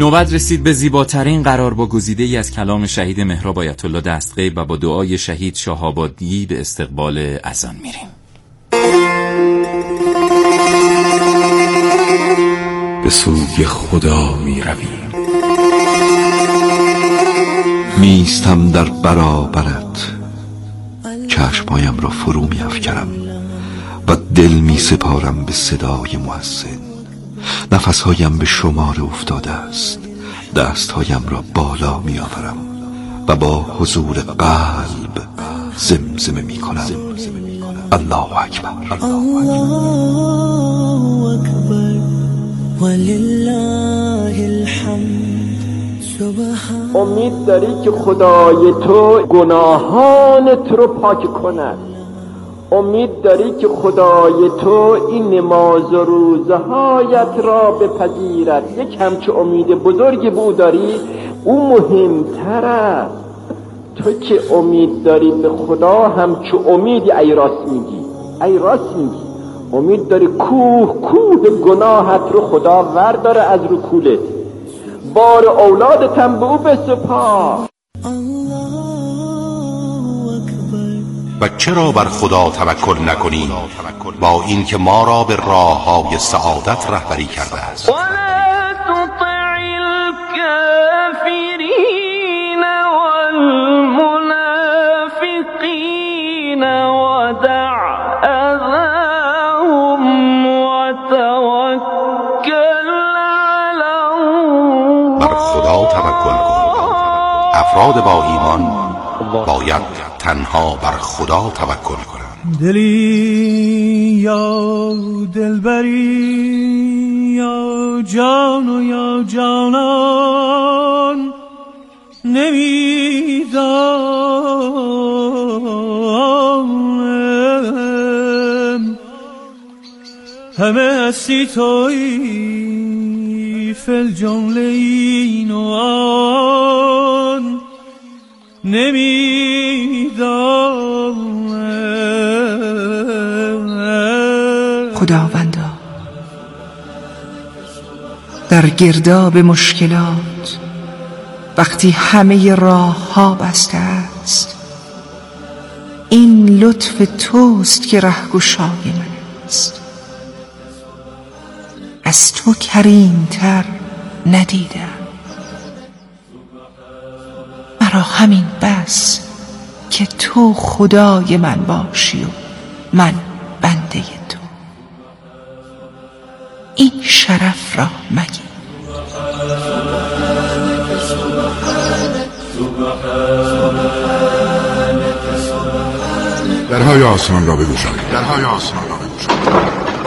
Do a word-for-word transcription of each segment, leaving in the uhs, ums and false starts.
نوبت رسید به زیباترین قرار با گزیده ای از کلام شهید مهراب آیت الله دستغیب و با دعای شهید شهاب‌الدین به استقبال اذان میریم. به سوی خدا می رویم، میستم در برابرت، چشمایم را فرو می افکنم و دل می سپارم به صدای مؤذن. نفسهایم به شمار افتاده است، دستهایم را بالا می آورم و با حضور قلب زمزمه می کنم الله اکبر، الله اکبر ولله الحمد. امید داری که خدای تو گناهانت رو پاک کند، امید داری که خدای تو این نماز و روزهایت را بپذیرد. یک همچه امید بزرگی بود داری، او مهمتر است. تو که امید داری به خدا همچه امیدی ای راست میگی، ای راست میگی امید داری کوه کوه گناهت رو خدا ورداره از رو کولت، بار اولادت هم به او بسپار. و چرا بر خدا توکل نکنیم با اینکه ما را به راه‌های سعادت رهبری کرده است؟ ولا تطع الكافرین والمنافقین ودع اذاهم وتوکل علی الله. بر خدا توکل کن. افراد با ایمان باید تنها بر خدا توکل کنند. دلی یا دلبری یا جان و یا جانان، نمیدانم همه هستی تویی فی الجمله این و آن، نمیدانم. خداوندا در گرداب مشکلات وقتی همه راه ها بسته است، این لطف توست که رهگشای من است. از تو کریمتر ندیدم، مرا همین بس که تو خدای من باشی و من بنده تو. این شرف را مگیر. درهای آسمان را بگشایید، درهای آسمان را بگشایید.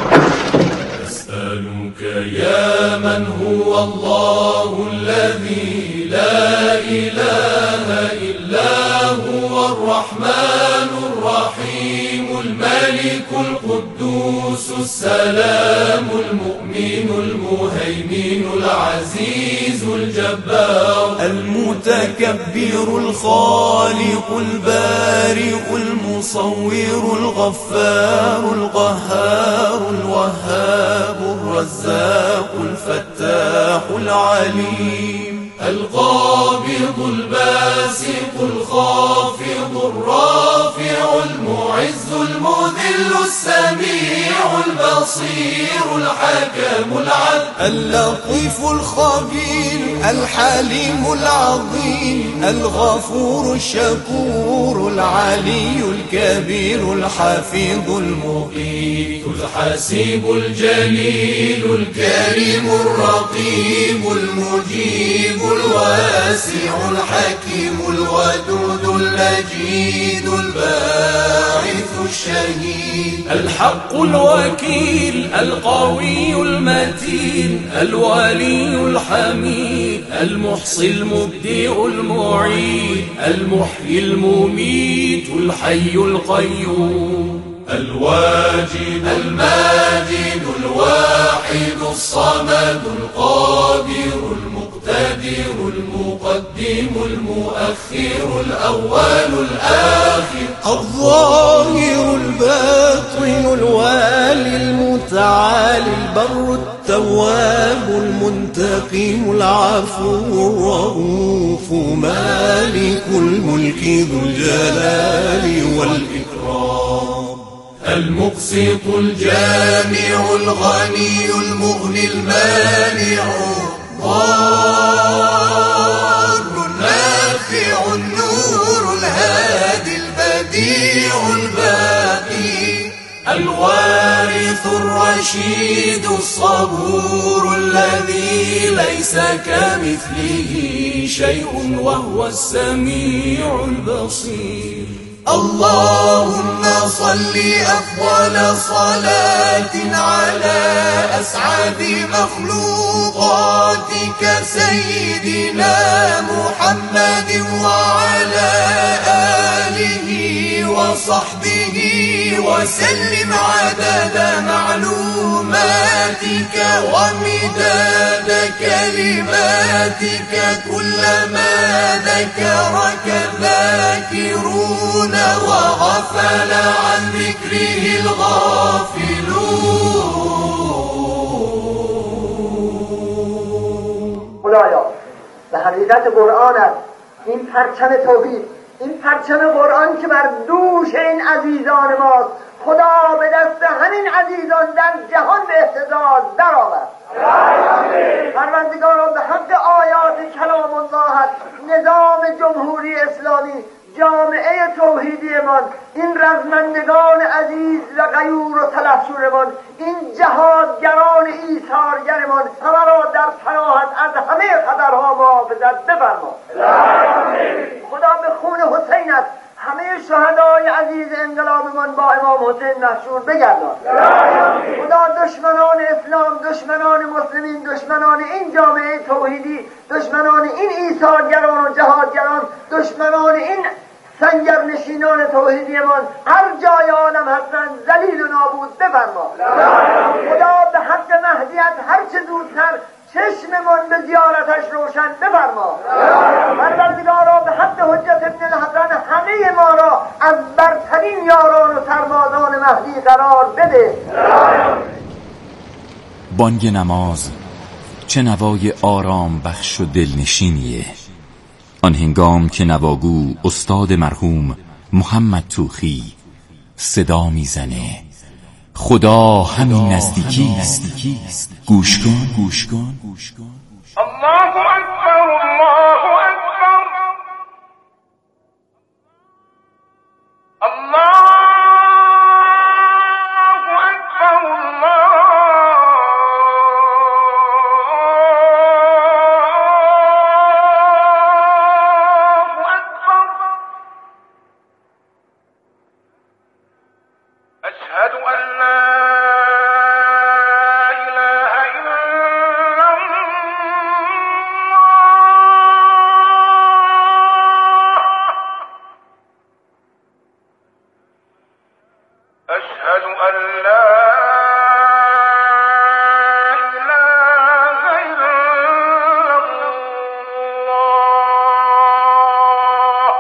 اسألك یا من هو الله الذي لا اله الا هو الرحمن الرحيم الملك القدوس السلام المؤمن المهيمن العزيز الجبار المتكبر الخالق البارئ المصور الغفار القهار الوهاب الرزاق الفتاح العليم القابض الباسط الخافض الرافع المعز المذل السميع البصير الحكم العدل اللطيف الخبير الحليم العظيم الغفور الشكور العلي الكبير الحفيظ المقيت الحسيب الجليل الكريم الرقيب المجيب الواسع الحكيم الودود المجيد الباعث الشهيد الحق الوكيل القوي المتين الولي الحميد المحصي المبدئ المعيد المحيي المميت الحي القيوم الواجد الماجد الواحد الصمد القادر المقتدر المقدم المؤخر الأول الآخر الظاهر الباطن الوالي المتعالي البر التواب المنتقم العفو الرؤوف مالك الملك ذو الجلال والإكرام المقسط الجامع الغني المغني المانع الضار النافع النور الهادي البديع الباقي الوارث الرشيد الصبور الذي ليس كمثله شيء وهو السميع البصير. اللهم صل أفضل صلاة على أسعد مخلوقاتك سيدنا محمد وعلى آله وصحبه وسلم عدد معلوماتك ومداد كلماتك كلما ذكرك الذاكرون وغفل عن ذكره الغافلون. خدایا به حقیقت قرآن است این پرچم توحید، این پرچم قرآن که بر دوش این عزیزان ماست، خدا به دست همین عزیزان در جهان به اهتزاز در آورد. پروردگارا به حق آیات کلام الله نظام جمهوری اسلامی، جامعه توحیدیمان، این رزمندگان عزیز و غیور و طلبشورمان، این جهادگران ایثارگرمان، همه را در پناهت از همه خطرها محافظت بفرما. خدا به خون حسینت همه شهدای عزیز انقلابمان با امام حسین محشور بگردان. خدا دشمنان اسلام، دشمنان مسلمین، دشمنان این جامعه توحیدی، دشمنان این ایثارگران و جهادگران، دشمنان این سنگرنشینان توحیدیمان هر جای عالم هستند ذلیل و نابود بفرما. خدا به حق مهدیت هر چه زودتر چشممان به زیارتش روشن بفرما. پروردگارا به حق حجت ابن الحسن همه ما را از برترین یاران و سربازان مهدی قرار بده. بانگ نماز چه نوای آرام بخش و دلنشینیه. آن هنگام که نواگو استاد مرحوم محمد توخی صدا میزنه خدا همین نزدیکی است. گوش کن گوش کن گوش کن. الله اکبر الله اکبر الله اکبر الله اکبر. اشهد ان لا أشهد أن لا إله إلا الله.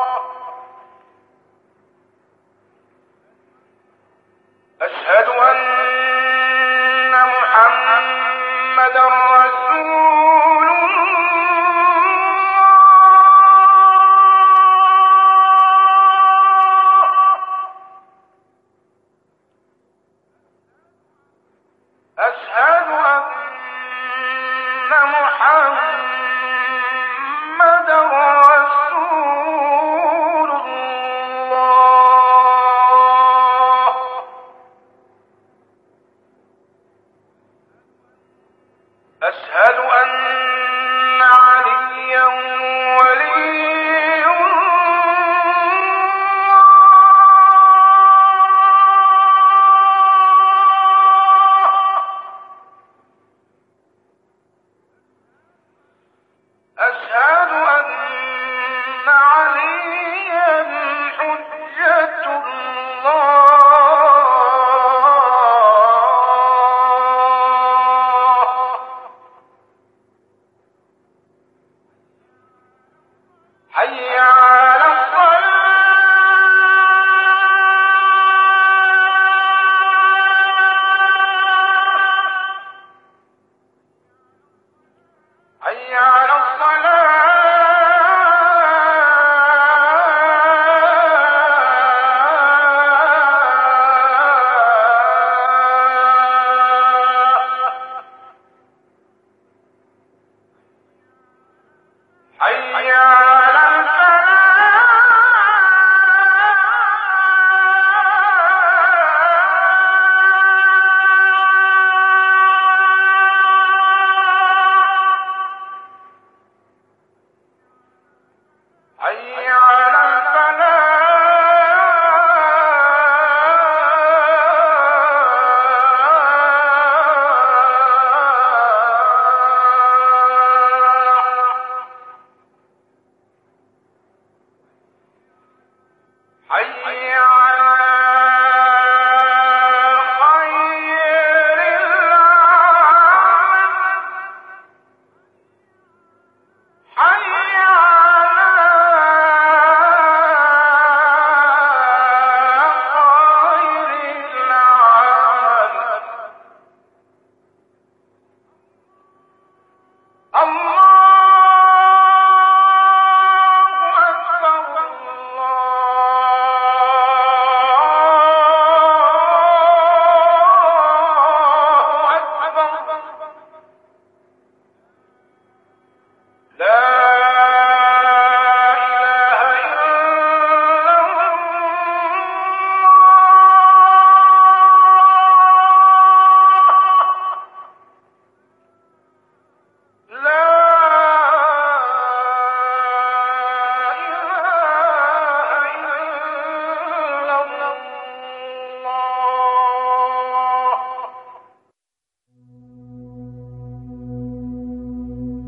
أشهد أن محمدا رسول أشهد أن محمدا رسول الله. أشهد أن عليا ولي أشهد أن عليا حجة الله.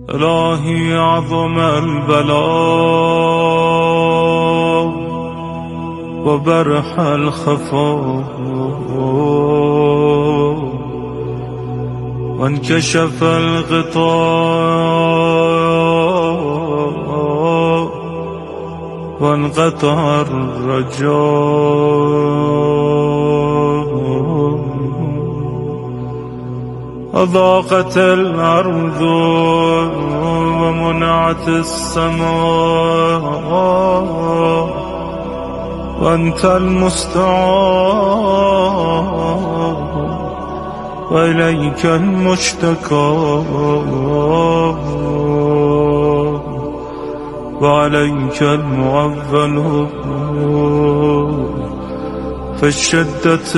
الهی عظم البلاء و برح الخفا و انکشف الغطاء و انقطع الرجاء أضاقت الأرض ومنعت السماء وأنت المستعان وإليك المشتكى وعليك المعول في الشدة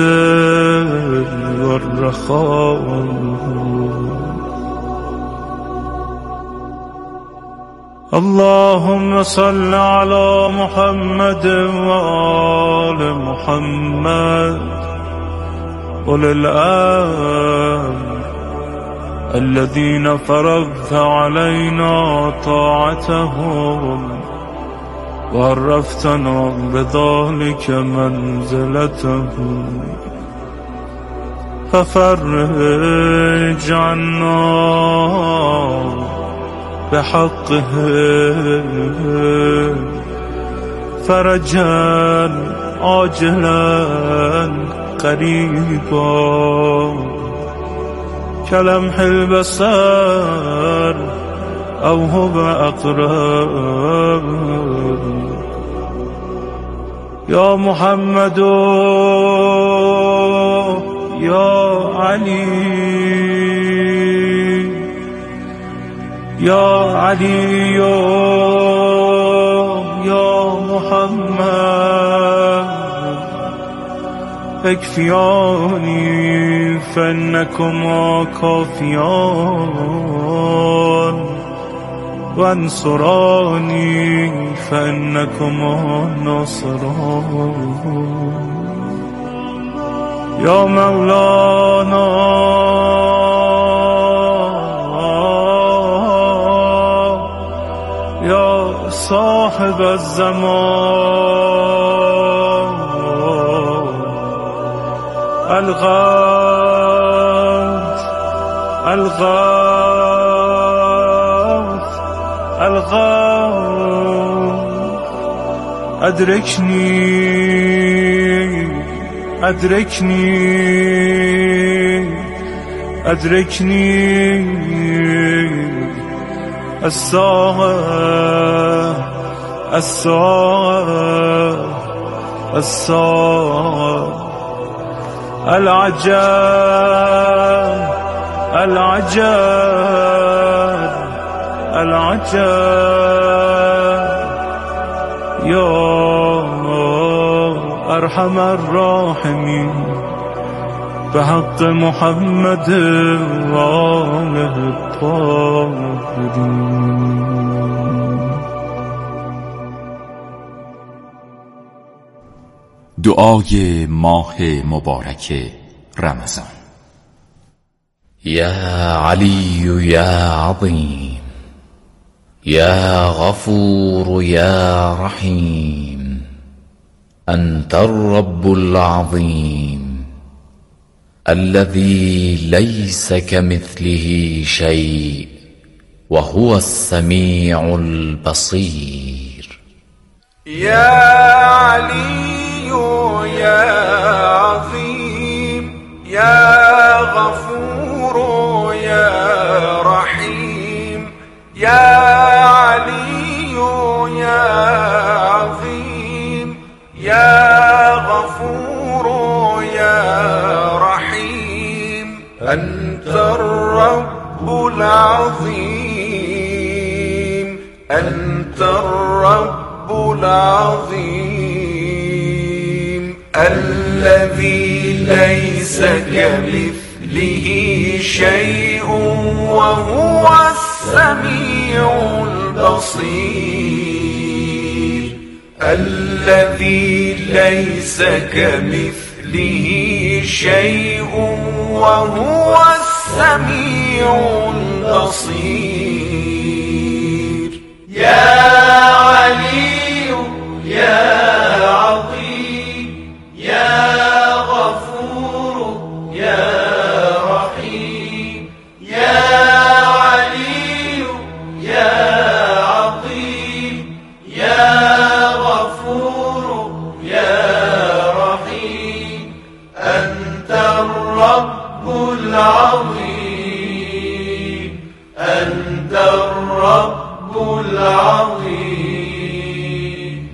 والرخاء اللهم صل على محمد وآل محمد أولي الأمر الذين فرضت علينا طاعتهم وعرفتنا بذلك منزلتهم ففرج عنا بحقهم فرجا عاجلا قريبا كلمح البصر أو هو أقرب يا محمد يا علي يا علي يا محمد اكفياني فإنكما كافيان وانصراني فإنكما ناصران يا مولانا يا صاحب الزمان الغوث الغوث الغوث أدركني أدركني أدركني الساعة الساعة الساعة العجاب العجاب العجاب يا أرحم الراحمين بحق محمد وآله الطاهرين. دعای ماه مبارک رمضان. یا علی یا عظیم یا غفور یا رحیم أنت الرب العظيم الذي ليس كمثله شيء وهو السميع البصير. يا علي يا عظيم يا غفور يا رحيم يا علي يا عظيم يا غفور يا رحيم أنت الرب العظيم أنت الرب العظيم الذي ليس كمثله شيء وهو السميع البصير الذي ليس كمثله شيء وهو السميع البصير. أنت الرب العظيم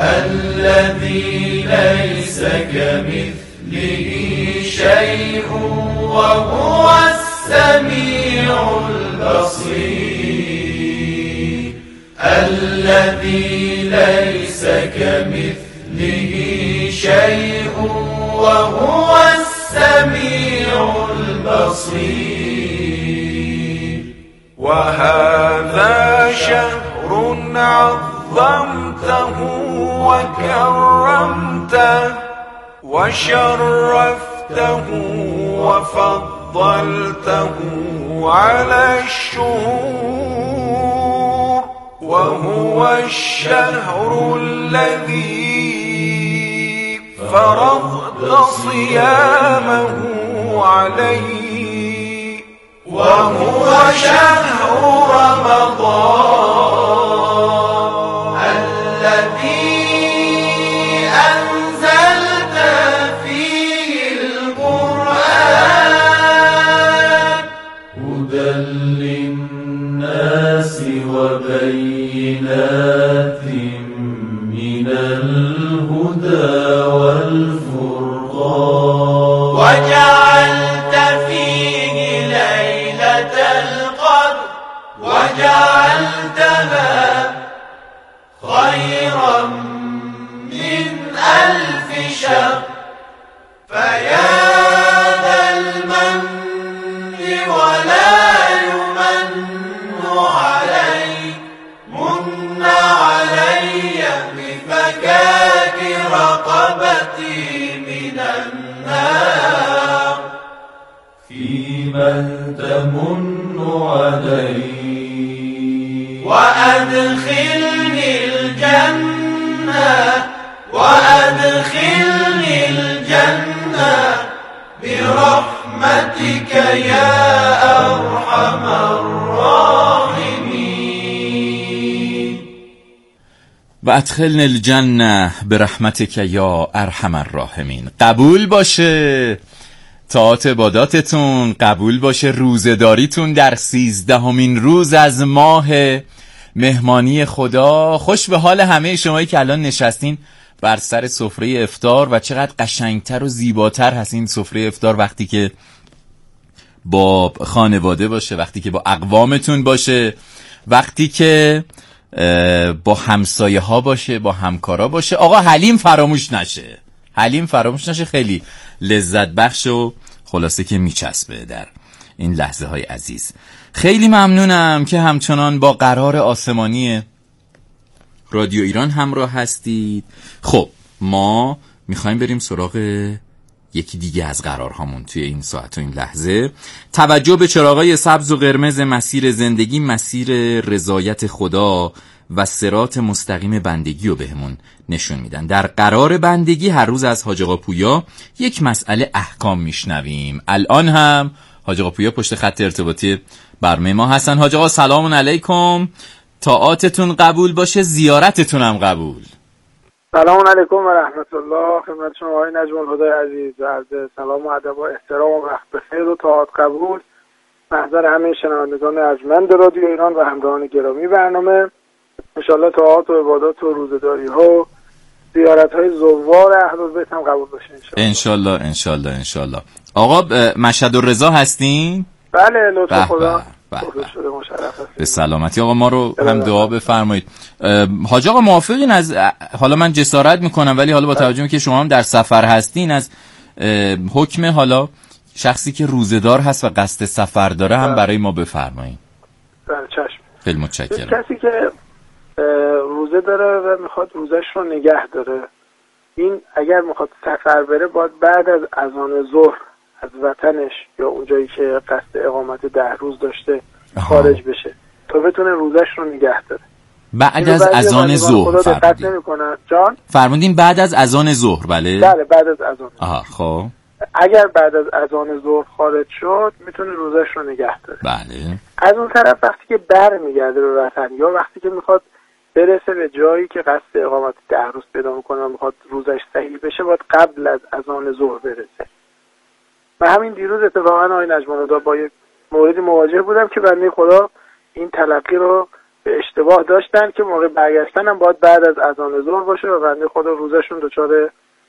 الذي ليس كمثله شيء وهو السميع البصير الذي ليس كمثله شيء وهو السميع البصير وهذا شهر عظمته وكرمته وشرفته وفضلته على الشهور وهو الشهر الذي فرضت صيامه عليه وهو شهر رمضان الذي أنزلت فيه القرآن هدى للناس وبينات من الهدى والفرقان وجعلت فيه ليلة القدر وجعلتها خيرا من ألف شهر فيا ذا المن ولا يمن عليك من علي بفكاك رقبتي من النار فيمن تمن علي وأدخلني الجنة وأدخلني الجنة برحمتك يا أرحم الراحمين وادخلنا الجنة برحمتك یا ارحم الراحمین. قبول باشه طاعت عباداتتون، قبول باشه روزه‌داریتون در سیزدهمین روز از ماه مهمانی خدا. خوش به حال همه شمایی که الان نشستین بر سر سفره افطار و چقدر قشنگتر و زیباتر هست این سفره افطار وقتی که با خانواده باشه، وقتی که با اقوامتون باشه، وقتی که با همسایه ها باشه، با همکارا باشه. آقا حلیم فراموش نشه، حلیم فراموش نشه. خیلی لذت بخش و خلاصه که میچسبه در این لحظه های عزیز. خیلی ممنونم که همچنان با قرار آسمانی رادیو ایران همراه هستید. خب ما میخوایم بریم سراغ یکی دیگه از قرارهامون توی این ساعت و این لحظه. توجه به چراغای سبز و قرمز مسیر زندگی، مسیر رضایت خدا و صراط مستقیم بندگی رو بهمون نشون میدن. در قرار بندگی هر روز از حاج آقا پویا یک مسئله احکام میشنویم. الان هم حاج آقا پویا پشت خط ارتباطی برنامه ما هستن. حاج آقا سلام علیکم، طاعاتتون قبول باشه، زیارتتون هم قبول. سلام علیکم و رحمت الله خدمت شما آقای نجم الهدی عزیز. عرض سلام و ادب و احترام و وقت بخیر و طاعات قبول محضر همه شنوندگان ارجمند رادیو ایران و همراهان گرامی برنامه. انشالله طاعات و عبادات و روزه‌داری ها و زیارت های زوار اهل بیت هم قبول باشه انشالله. انشالله انشالله انشالله. آقا مشهد الرضا هستین؟ بله لطف خدا. به سلامتی آقا. ما رو هم دعا بفرمایید. حاج آقا موافقین از حالا من جسارت میکنم ولی حالا با توجه که شما هم در سفر هستین از حکم حالا شخصی که روزه‌دار هست و قصد سفر داره هم برای ما بفرمایید. بله چشم. خیلی متشکرم. کسی که روزه داره و میخواد روزش رو نگه داره، این اگر میخواد سفر بره باید بعد از اذان ظهر از وطنش یا اونجایی که قصد اقامت ده روز داشته خارج بشه تا بتونه روزش رو نگه داره. بعد از اذان ظهر فرمودین؟ جان فرمودین بعد از اذان ظهر؟ بله بله بعد از اذان. آها خب اگر بعد از اذان ظهر خارج شد میتونه روزش رو نگه داره. بله. از اون طرف وقتی که بر میگرده به وطن یا وقتی که میخواد برسه به جایی که قصد اقامت ده روز پیدا میکنه و میخواد روزش صحیح بشه باید قبل از اذان ظهر برسه. و همین دیروز اتفاقا آقای نجم الهدی با یک موردی مواجه بودم که بنده خدا این تلقی رو به اشتباه داشتن که موقع برگشتن هم باید بعد از اذان ظهر باشه و بنده خدا روزشون دچار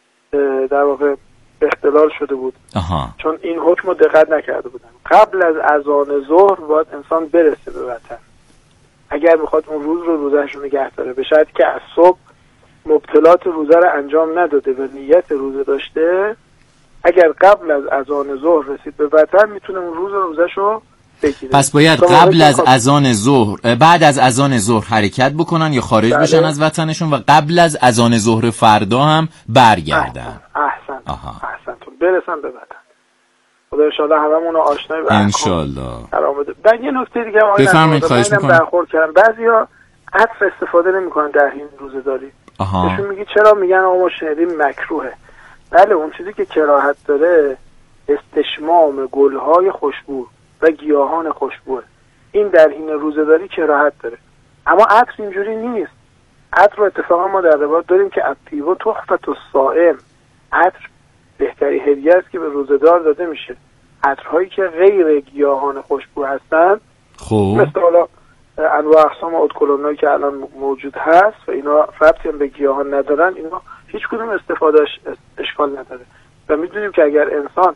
در واقع اختلال شده بود. آها. چون این حکم رو دقت نکرده بودن. قبل از اذان ظهر باید انسان برسه به وطن اگر میخواد اون روز رو روزش رو نگه داره، به شرطی که از صبح مبتلات روزه رو انجام نداده و نیت روزه داشته. اگر قبل از اذان ظهر رسید به وطن میتونه اون روز روزش رو بگیره. پس باید قبل از اذان ظهر، بعد از اذان ظهر حرکت بکنن یا خارج بله. بشن از وطنشون و قبل از اذان ظهر فردا هم برگردن. احسن احسنتون برسن به وطن. خدا ان شاء الله هممون رو آشنای به ان شاء الله. بعد یه نکته دیگه آقای بفرمایید، خواهش می‌کنم. برخورد کردم بعضیا عطر استفاده نمی‌کنن در این روزه‌داری. بهشون میگی چرا؟ میگن آقا ما شنیدیم مکروهه. بله، اون چیزی که کراهت داره استشمام گل‌های خوشبو و گیاهان خوشبوه. این در این روزه‌داری کراهت داره. اما عطر اینجوری نیست. عطر رو اتفاقا ما در روایت داریم که الطیب تحفة الصائم، عطر بهتری هدیه است که به روزه‌دار داده میشه. عطرهایی که غیر گیاهان خوشبو هستن، خب مثل حالا انواع اقسام ادکلونایی که الان موجود هست و اینا ربطی هم به گیاهان ندارن، اینا هیچ کدوم استفادهش اشکال نداره. و میدونیم که اگر انسان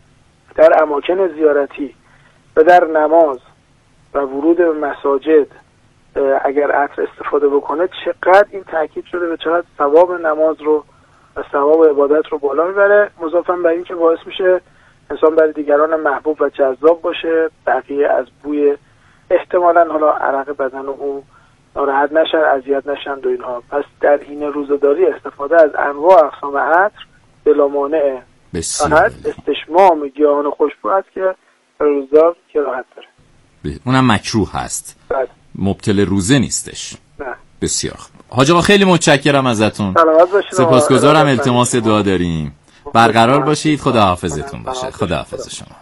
در اماکن زیارتی و در نماز و ورود به مساجد اگر عطر استفاده بکنه، چقدر این تاکید شده به چقدر ثواب نماز رو و ثواب عبادت رو بالا میبره، مضافاً بر این که باعث میشه انسان برای دیگران محبوب و جذاب باشه، بقیه از بوی احتمالاً حالا عرق بدن او ناراحت نشن، اذیت نشن و اینها. پس در این روزه‌داری استفاده از انواع اقسام عطر بلا مانع، فقط استشمام گیاهان خوشبو است که روزدار کراهت داره. اونم مکروه هست، بله. مبتل روزه نیستش. نه. بسیار خوب. حاج آقا خیلی متشکرم ازتون. سپاسگزارم. التماس دعا داریم. برقرار باشید. خدا حافظتون باشه. خدا حافظ شما.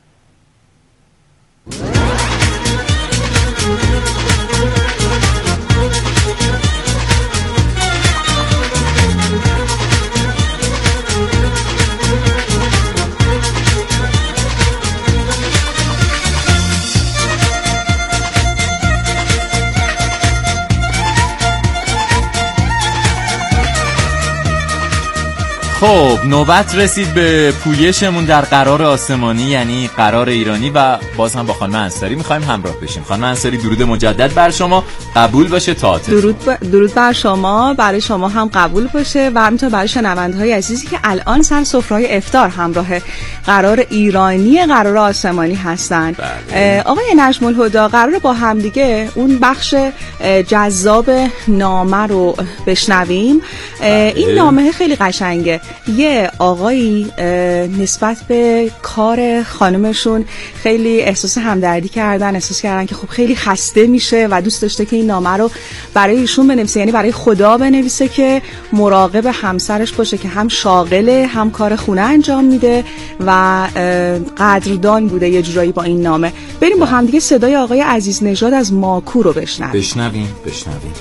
خب نوبت رسید به پویشمون در قرار آسمانی، یعنی قرار ایرانی، و باز هم با خانم انصاری میخوایم همراه بشیم. خانم انصاری درود مجدد بر شما، قبول باشه تاعت. درود ب... درود بر شما، برای شما هم قبول باشه و همینطور برای شنونده‌های عزیزی که الان سر سفره‌های افطار همراه قرار ایرانی قرار آسمانی هستن. بله. آقای نجم الهدی، قرار با هم دیگه اون بخش جذاب نامه رو بشنویم. بله. این نامه خیلی قشنگه. یه آقایی نسبت به کار خانمشون خیلی احساس همدردی کردن، احساس کردن که خب خیلی خسته میشه و دوست داشته که این نامه رو برای ایشون بنویسه، یعنی برای خدا بنویسه که مراقب همسرش باشه که هم شاغله هم کار خونه انجام میده و قدردان بوده یه جورایی با این نامه. بریم با هم دیگه صدای آقای عزیز نژاد از ماکو رو بشنویم. بشنویم بشنویم.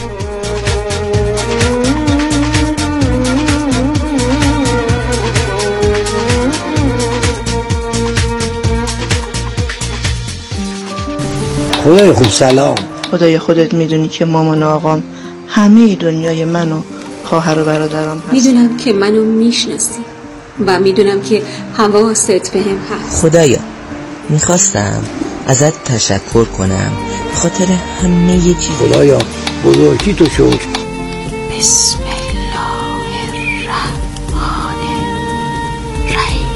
خدای خوب سلام. خدای خودت میدونی که مامان آقام همه دنیای منو خواهر و برادرام هست. میدونم که منو میشناسی و میدونم که حواست بهم هست. خدایا میخواستم ازت تشکر کنم به خاطر همه یه چیز. خدایا بزرگی تو شکر. بسم الله الرحمن الرحیم.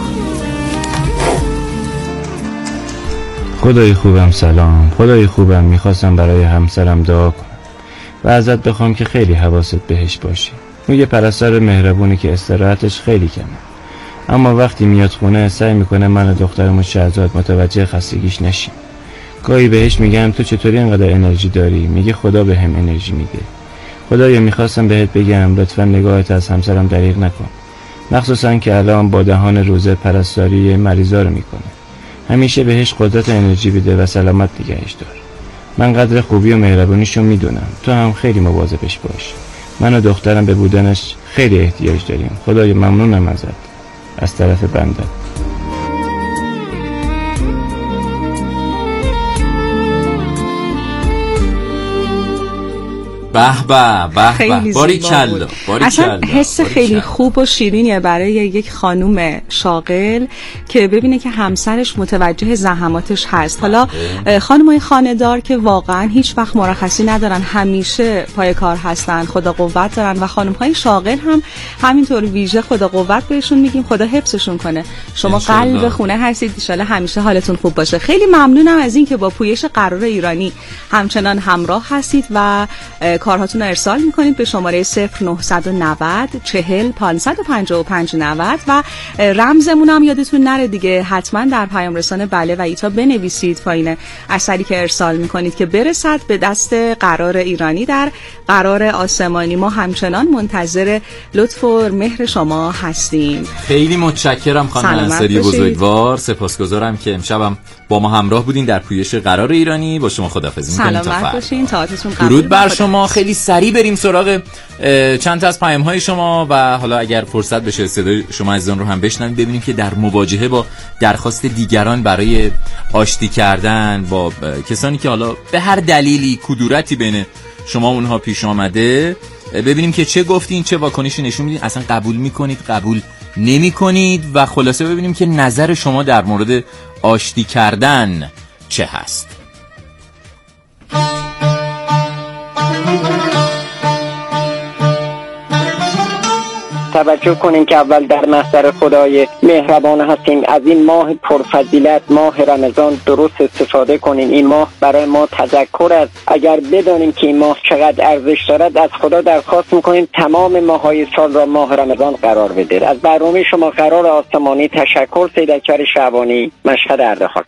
خدای خوبم سلام. خدای خوبم میخواستم برای همسرم دعا کنم و ازت بخوام که خیلی حواست بهش باشه. اون یه پرستار مهربونی که استراحتش خیلی کمه، اما وقتی میاد خونه سعی میکنه من و دخترمون شهزاد متوجه خستگیش نشیم. گاهی بهش میگم تو چطوری اینقدر انرژی داری؟ میگه خدا به هم انرژی میده. خدایا میخواستم بهت بگم لطفا نگاهت از همسرم دریغ نکن، مخصوصا که الان با دهان روزه پرستاری مریضا رو میکنه. همیشه بهش قدرت انرژی بده و سلامت نگهش دار. من قدر خوبی و مهربونیشو میدونم، تو هم خیلی مواظبش باش. من و دخترم به بودنش خیلی احتیاج داریم. خدای ممنونم ازت. از طرف بنده. به به به به باری کلا اصلا حس خیلی خوب و شیرینیه برای یک خانوم شاغل که ببینه که همسرش متوجه زحماتش هست. حالا خانمای خانه‌دار که واقعا هیچ وقت مرخصی ندارن، همیشه پای کار هستن، خدا قوت دارن، و خانم‌های شاغل هم همینطور ویژه خدا قوت بهشون میگیم، خدا حفظشون کنه. شما قلب خونه هستید، ان شاءالله همیشه حالتون خوب باشه. خیلی ممنونم از این که با پویش قرار ایرانی همچنان همراه هستید و کارهاتون رو ارسال میکنید به شماره صفر نه نه صفر چهل پانصد و پنجاه و پنج نود و رمزمون هم یادتون نره دیگه، حتما در پیام رسانه بله و ایتا بنویسید پایین اثری که ارسال میکنید که برسد به دست قرار ایرانی در قرار آسمانی. ما همچنان منتظر لطف و مهر شما هستیم. خیلی متشکرم خانم انصاری بزرگوار، سپاسگزارم که امشبم با ما همراه بودین در پویش قرار ایرانی. با شما خداحافظی می‌کنیم. سلامت باشین، تاعتتون قبول. درود بر شما. خیلی سریع بریم سراغ چند تا از پیام‌های شما و حالا اگر فرصت بشه صدای شما عزیزان رو هم بشنویم، ببینیم که در مواجهه با درخواست دیگران برای آشتی کردن با کسانی که حالا به هر دلیلی کدورتی بین شما اونها پیش آمده، ببینیم که چه گفتین، چه واکنشی نشون میدین، اصلا قبول میکنید، قبول نمی کنید، و خلاصه ببینیم که نظر شما در مورد آشتی کردن چه هست. توجه کنیم که اول در محضر خدای مهربان هستیم. از این ماه پرفضیلت ماه رمضان درست استفاده کنیم. این ماه برای ما تذکر است. اگر بدانیم که این ماه چقدر ارزش دارد، از خدا درخواست میکنیم تمام ماه‌های سال را ماه رمضان قرار بده. از برنامه شما قرار آسمانی تشکر. سید اکبر شعبانی، مشهد اردخان.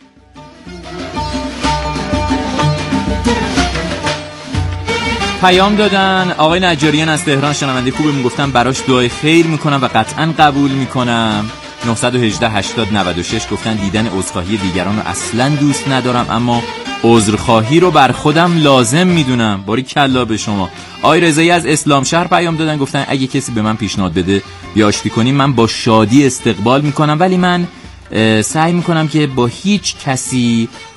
پیام دادن آقای نجاریان از تهران، شنونده خوبمون، گفتم براش دعای خیر میکنم و قطعا قبول میکنم. نه یک هشت هشتاد نود و شش گفتن دیدن عذرخواهی دیگران رو اصلا دوست ندارم، اما عذرخواهی رو بر خودم لازم میدونم. باری کلا به شما. آقای رضایی از اسلام شهر پیام دادن، گفتن اگه کسی به من پیشنهاد بده بیا آشتی کنیم، من با شادی استقبال میکنم، ولی من سعی میکنم که با هیچ کسی